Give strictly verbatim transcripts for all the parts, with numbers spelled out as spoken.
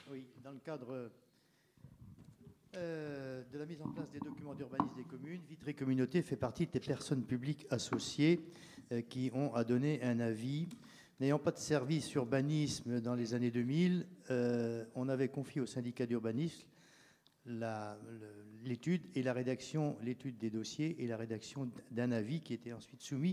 Oui, dans le cadre euh, de la mise en place des documents d'urbanisme des communes, Vitré Communauté fait partie des personnes publiques associées euh, qui ont à donner un avis. N'ayant pas de service urbanisme dans les années deux mille, euh, on avait confié au syndicat d'urbanisme l'étude et la rédaction, l'étude des dossiers et la rédaction d'un avis qui était ensuite soumis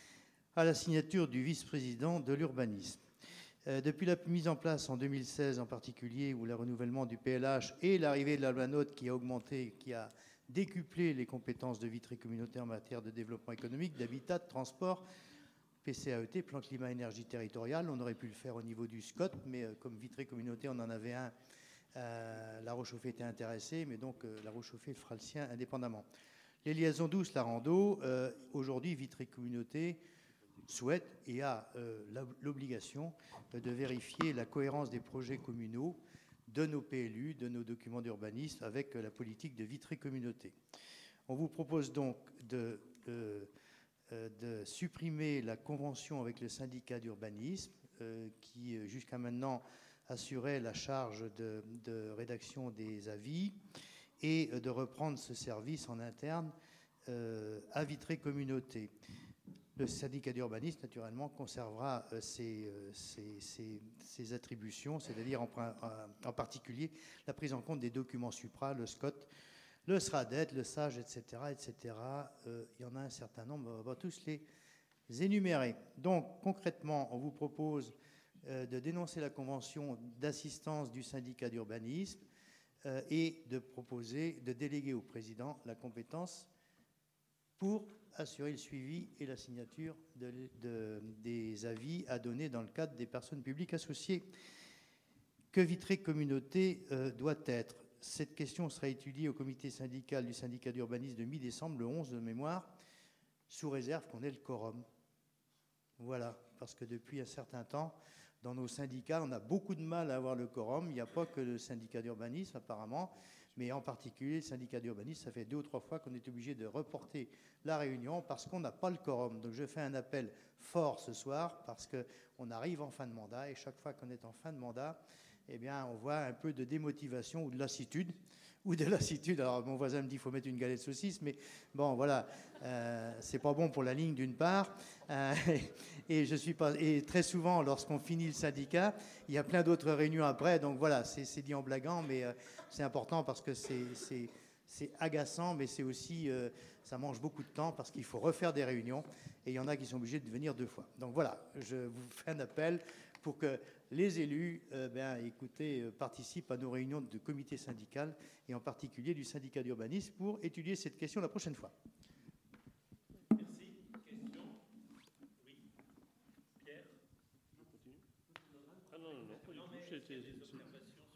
à la signature du vice-président de l'urbanisme. Euh, depuis la mise en place en deux mille seize en particulier, où le renouvellement du P L H et l'arrivée de la loi NOTRe qui a augmenté, qui a décuplé les compétences de Vitré Communauté en matière de développement économique, d'habitat, de transport, P C A E T, plan climat-énergie territorial. On aurait pu le faire au niveau du S C O T, mais euh, comme Vitré Communauté, on en avait un, euh, La Roche-Chauffée était intéressée, mais donc euh, La Roche-Chauffée fera le sien indépendamment. Les liaisons douces, la rando, euh, aujourd'hui, Vitré Communauté souhaite et a euh, l'obligation de vérifier la cohérence des projets communaux, de nos P L U, de nos documents d'urbanisme avec la politique de Vitré Communauté. On vous propose donc de, euh, de supprimer la convention avec le syndicat d'urbanisme euh, qui, jusqu'à maintenant, assurait la charge de, de rédaction des avis et de reprendre ce service en interne euh, à Vitré Communauté. Le syndicat d'urbanisme, naturellement, conservera euh, ses, euh, ses, ses, ses attributions, c'est-à-dire en, en particulier la prise en compte des documents supra, le S C O T, le S R A D E T, le S A G, et cetera, et cetera. Euh, il y en a un certain nombre, on va tous les énumérer. Donc, concrètement, on vous propose euh, de dénoncer la convention d'assistance du syndicat d'urbanisme euh, et de proposer de déléguer au président la compétence pour assurer le suivi et la signature de, de, des avis à donner dans le cadre des personnes publiques associées. Que Vitré Communauté euh, doit être? Cette question sera étudiée au comité syndical du syndicat d'urbanisme de mi-décembre, le onze de mémoire, sous réserve qu'on ait le quorum. Voilà, parce que depuis un certain temps, dans nos syndicats, on a beaucoup de mal à avoir le quorum. Il n'y a pas que le syndicat d'urbanisme, apparemment, mais en particulier le syndicat d'urbanisme, ça fait deux ou trois fois qu'on est obligé de reporter la réunion parce qu'on n'a pas le quorum. Donc je fais un appel fort ce soir parce qu'on arrive en fin de mandat et chaque fois qu'on est en fin de mandat, eh bien, on voit un peu de démotivation ou de lassitude. Ou de lassitude. Alors mon voisin me dit qu'il faut mettre une galette de saucisse, mais bon, voilà, euh, c'est pas bon pour la ligne d'une part. Euh, et, je suis pas, et très souvent, lorsqu'on finit le syndicat, il y a plein d'autres réunions après. Donc voilà, c'est dit en blaguant, mais euh, c'est important parce que c'est agaçant, mais c'est aussi, euh, ça mange beaucoup de temps parce qu'il faut refaire des réunions. Et il y en a qui sont obligés de venir deux fois. Donc voilà, je vous fais un appel pour que les élus euh, ben, écoutez, euh, participent à nos réunions de comité syndical et en particulier du syndicat d'urbanisme pour étudier cette question la prochaine fois. Merci. Question? Oui. Pierre? On continue? Ah non, non, non, pas du tout. C'était des observations